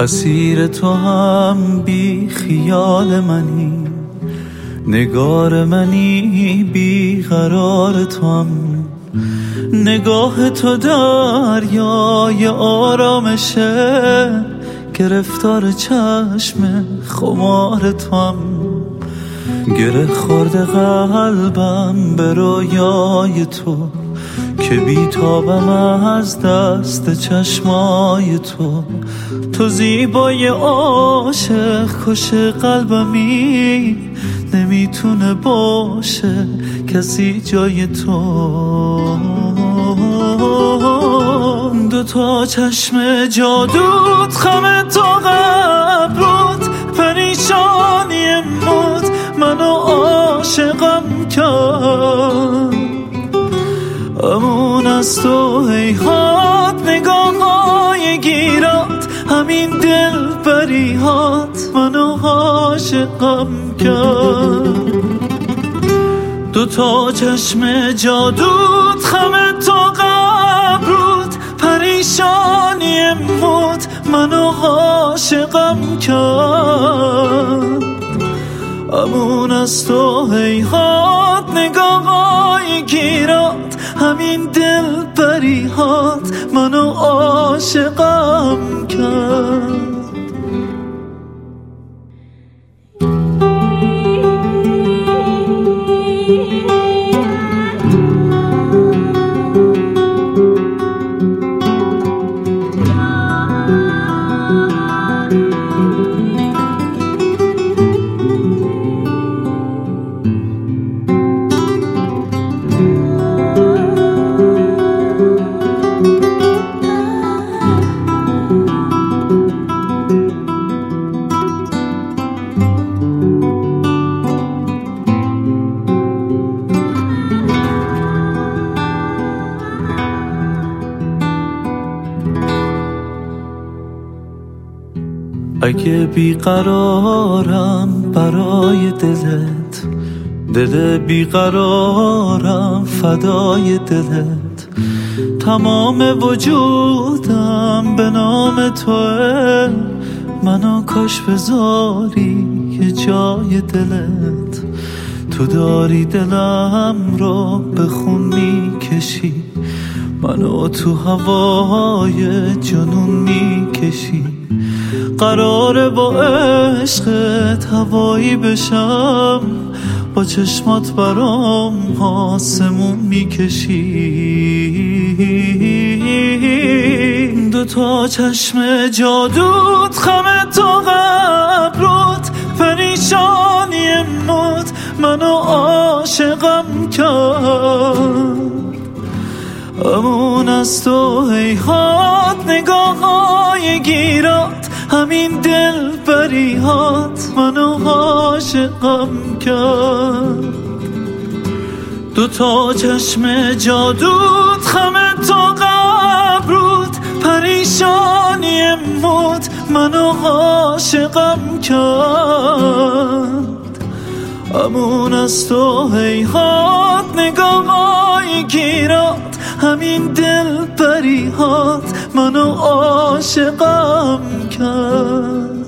اسیر تو هم بی خیال منی، نگار منی بی قرار تو هم. نگاه تو دریای آرامشه، گرفتار چشم خمار تو هم. گره خورده قلبم به رویای تو، که بیتابم از دست چشمای تو. تو زیبای عاشق کش قلبمی، نمیتونه باشه کسی جای تو. دو تا چشم جادوت، خم تو قبروت، پریشانی موت منو عاشقم کرد. امون از تو هیهات، نگاه های گیرات، همین دل بریهات منو عاشقم کرد. دو تا چشم جادوت، خم تو قبروت، پریشانی موت منو عاشقم کرد. امون از تو هیهات، نگاه های گیرات، همین دل بریهات منو عاشقم کرد. اگه بیقرارم برای دلت، دل بیقرارم فدای دلت، تمام وجودم به نام توه، منو کاش بذاری یه جای دلت. تو داری دلم رو به خون میکشی، منو تو هوای جنون میکشی. قراره با عشقت هوایی بشم، با چشمات برام آسمون میکشی. دو تا چشم جادوت، خم تو قبروت، پریشانی موت منو عاشقم کرد. امون از تو هیهات، نگاه های گیرات، همین دل بریهات منو عاشقم کرد. دو تا چشم جادوت، خم تو قبروت، پریشانی موت منو عاشقم کرد. امون از تو هیهات، نگاه های گیرات، همین دل بریهات منو عاشقم کرد.